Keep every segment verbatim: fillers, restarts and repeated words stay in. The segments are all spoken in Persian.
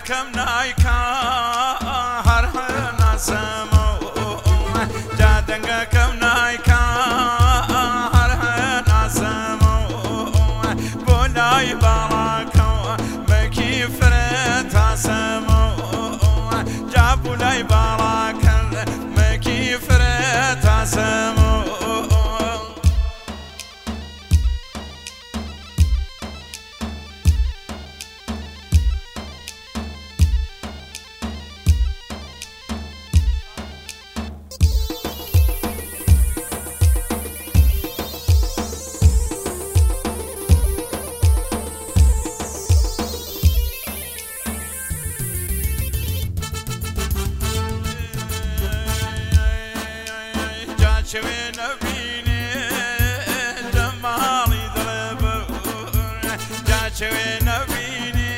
كم نايكا هرهنا سمو جادنگا كم نايكا هرهنا سمو بولاي باراكو مكي فرتا سمو جابولاي باراكا مكي فرتا سمو شوينا بيني جمالي ضرب جا شوينا بيني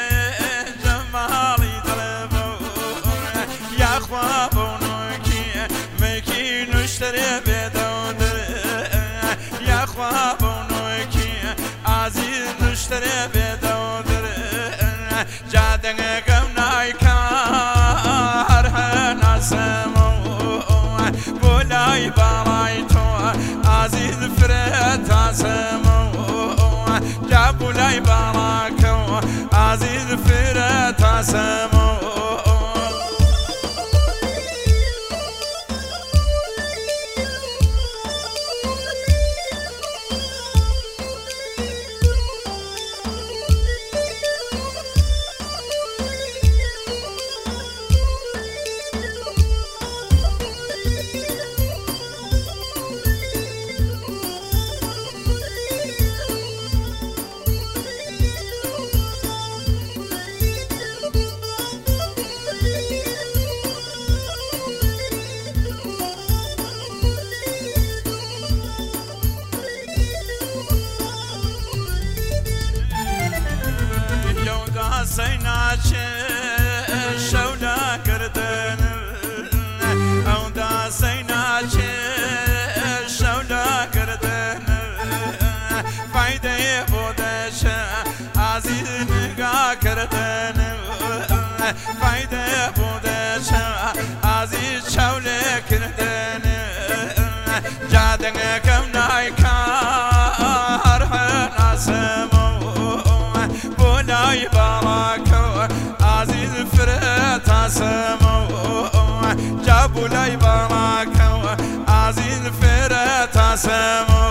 جمالي ضرب يا خوابونوكي مكي نشتري بدودر يا خوابونوكي عزيز نشتري بدودر جادن قمنايكا هرهنا سمو بولاي بارايتو عزيز فرتا سمو جابولاي باراكو عزيز فرتا سمو سيناچه شولا کردن او دا سيناچه شولا کردن فایده بودش عزیز نگاه کردن فایده بودش عزیز شولا کردن جادن کم نایکا هرهنا سمو بولاي باراكو عزيز فرتا سمو جابولاي باراكو عزيز فرتا سمو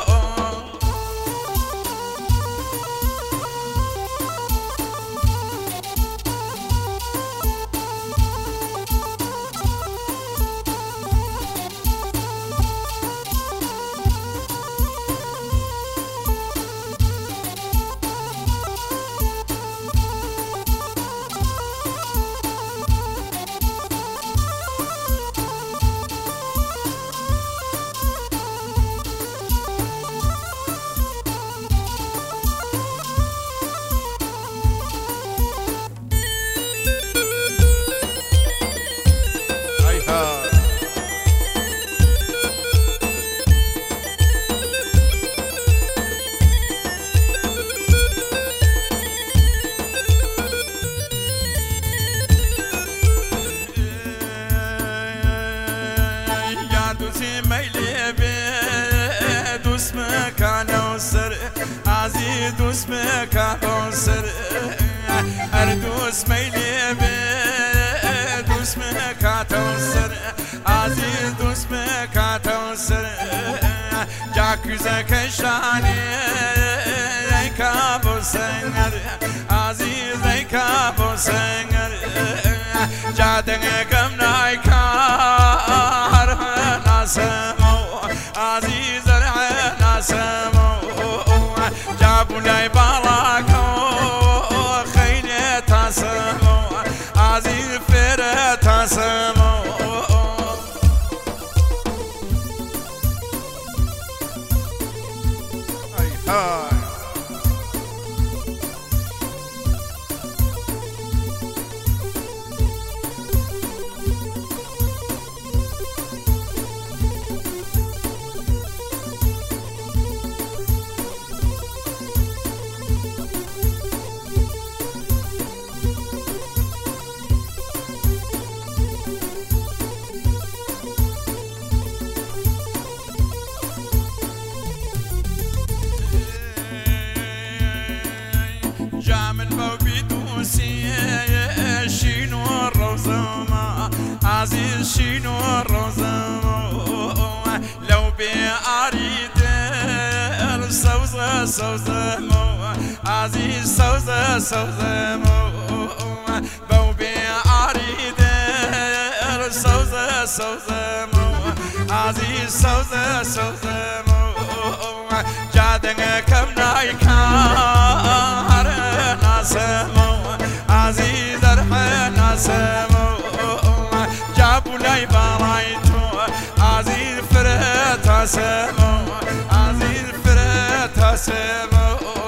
عزيز دوس مكانو سر اردوس ميلي بي دوس مكانو سر عزيز دوس مكانو سر جاكوزا كشاني كابو سنگر عزيز كابو سنگر جادن كم نايكا هرهنا سمو عزيز رعنا سمو جابولاي باراكو خيلي تاسمو عزيز فرتا سمو اي هاي عزيز شينو الرزمو لو بأريد السوزة سوزمو عزيز سوزة سوزمو بو بأريد السوزة سوزمو عزيز سوزة سوزمو جادن كم نايكا هرنا سمو عزيز رحنا سمو جابوا لي برايتو عزيز فريتها سمو عزيز فريتها سمو